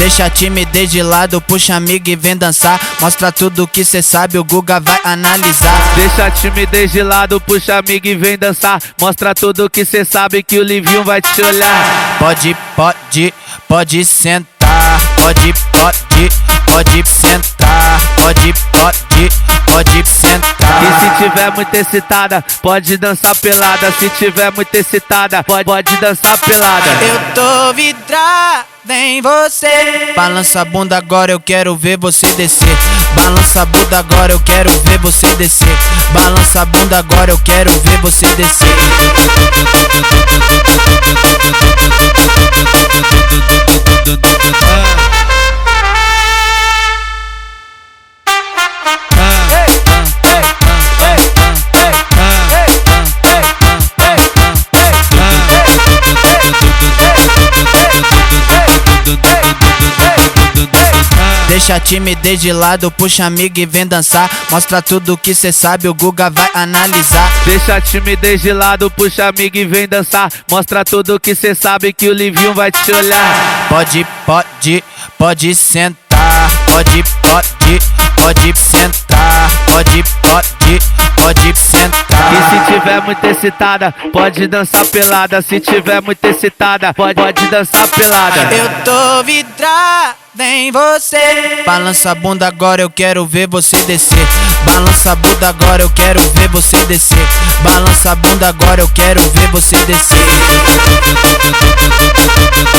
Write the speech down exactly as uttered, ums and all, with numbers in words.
Deixa a timidez de lado, puxa amigo e vem dançar. Mostra tudo que cê sabe, o Guga vai analisar. Deixa a timidez de lado, puxa amigo e vem dançar. Mostra tudo que cê sabe que o Livinho vai te olhar. Pode, pode, pode sentar. Pode, pode, pode sentar. Pode, pode, pode sentar. E se tiver muito excitada, pode dançar pelada. Se tiver muito excitada, pode, pode dançar pelada. Eu tô vidrada em você. Balança a bunda agora, eu quero ver você descer. Balança a bunda agora, eu quero ver você descer. Balança a bunda agora, eu quero ver você descer. Deixa a timidez de lado, puxa amigo e vem dançar. Mostra tudo que cê sabe, o Guga vai analisar. Deixa a timidez de lado, puxa amigo e vem dançar. Mostra tudo que cê sabe que o Livinho vai te olhar. Pode, pode, pode sentar. Pode, pode, pode sentar. Pode, pode, pode sentar. E se tiver muito excitada, pode dançar pelada. Se tiver muito excitada, pode, pode dançar pelada. Eu tô vidrada em você. Balança a bunda agora, eu quero ver você descer. Balança a bunda agora, eu quero ver você descer. Balança a bunda agora, eu quero ver você descer.